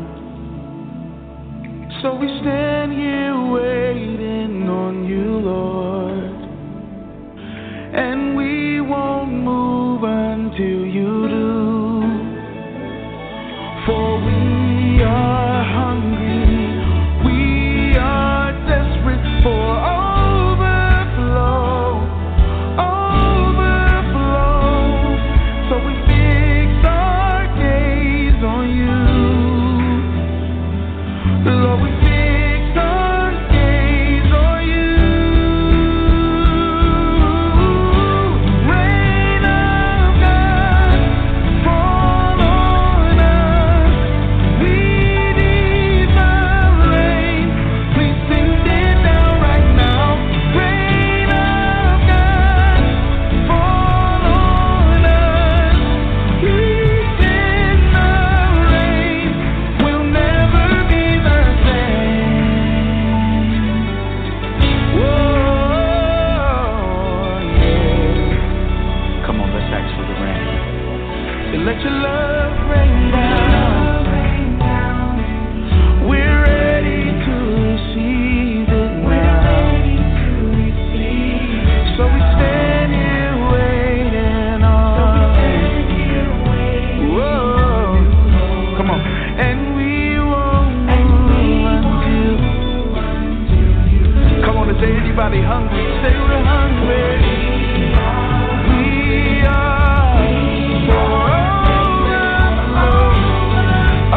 So we stand here waiting on you, Lord. And we won't move until you do. For we are hungry. We are desperate for overflow. Overflow. So we fix our gaze on you. Lord, we fix our gaze on you. Rain of God, fall on us. We need the rain. Please send it down right now. Rain of God, fall on us. Please send the rain. We'll never be the same. Whoa, yeah. Come on, let's ask for the rain. Let your love rain down. We're ready to receive it now. So we stand here waiting on. Whoa, come on. And we won't move until. Come on, is there anybody hungry? Say we're hungry. We are for overflow,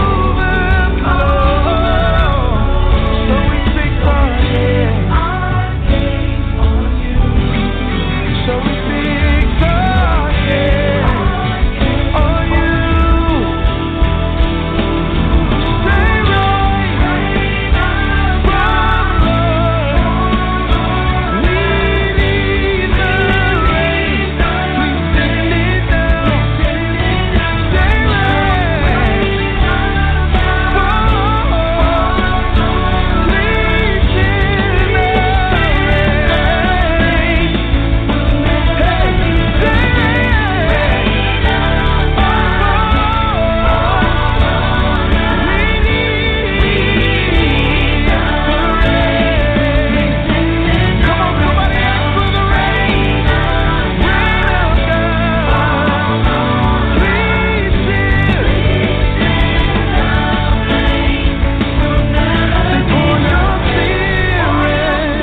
overflow. So we fix our gaze on you. So we fix our gaze on you. Say right from Lord. We need the rain. Please send it down. Say right please send the rain. Come on, somebody ask for the rain. Rain of God, please send. Pour your spirit,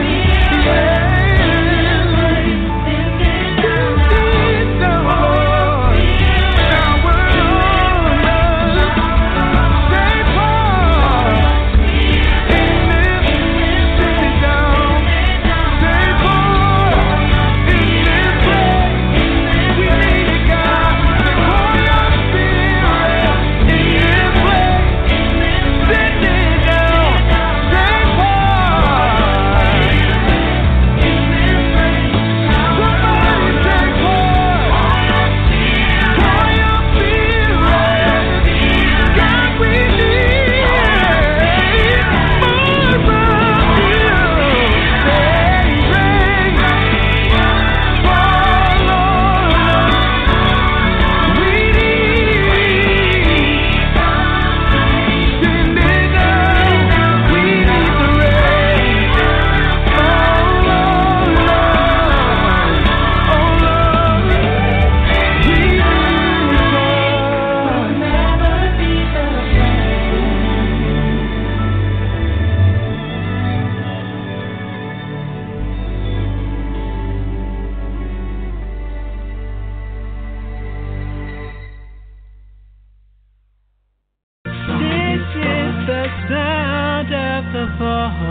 yeah. Lord, shower on us. Stay far in this, sit down. Stay far in this place. We need it, God. Pour your spirit in this place. Sit down. Stay far. Somebody take part. Pour your spirit. God, we need more of you. Rain, rain, fall on us. We need. Send it down. We need the rain. Oh Lord, oh Lord, we need Lord. Never be the This is the sound of the fall.